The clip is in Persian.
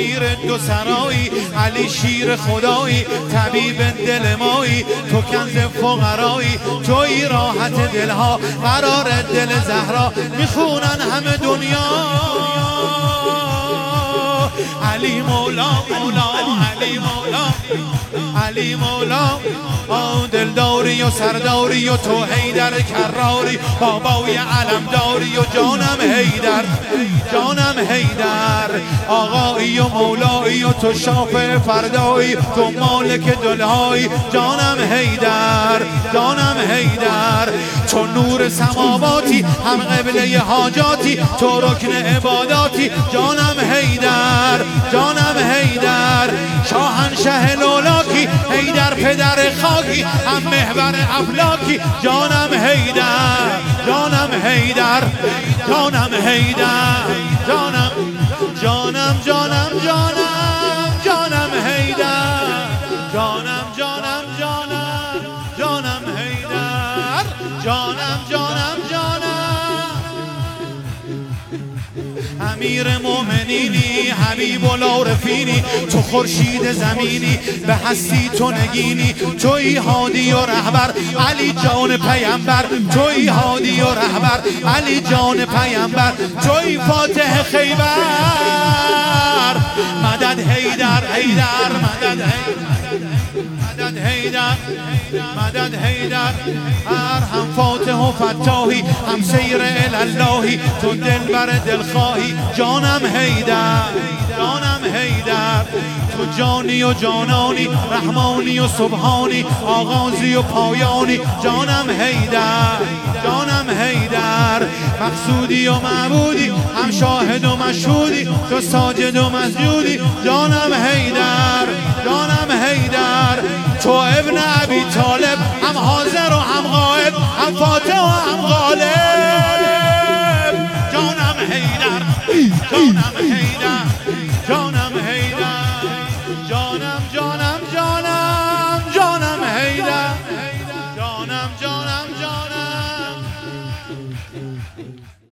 امیر دو سرایی، علی شیر خدایی، طبیب دل مایی، تو کنز فقرایی، توی راحت دلها، قرار دل زهرا، میخونن همه دنیا علی مولا مولا علی مولا علی مولا. دلداری و سرداری و تو حیدر کراری، بابای علمداری و جانم حیدر، جانم حیدر. آقایی و مولایی و تو شافع فردایی، تو مالک دلهایی، جانم حیدر، جانم حیدر. تو نور سماواتی، هم قبله حاجاتی، تو رکن عباداتی، جانم حیدر، جانم حیدر. شاهنشه لولاکی، حیدر پدر خاکی، هم محور افلاکی، جانم حیدر، جانم حیدر، جانم حیدر، جانم جانم جانم جانم جانم حیدر، جانم جانم جانم جانم حیدر، جانم جانم جانم. امیر مومنینی، حبیب العارفینی، تو خورشید زمینی، به هستی تو نگینی، توی هادی و رهبر، علی جان پیامبر، توی هادی و رهبر، علی جان پیامبر، توی فاتح خیبر. مدد حیدر حیدر مدد حیدر مدد حیدر مدد حیدر. هم فاتح و فتاحی، هم سیر الالهی، تو دلبر دلخواهی، جانم حیدر، جانم حیدر. تو جانی و جانانی، رحمانی و سبحانی، آغازی و پایانی، جانم حیدر، جانم حیدر. مقصودی و معبودی، هم شاهد و مشهودی، تو ساجد و مسجودی، جانم حیدر، جانم حیدر. تو ابن ابی طالب، هم حاضر و هم غائب، هم فاتح و هم غالب، جانم حیدر، جانم حیدر، جانم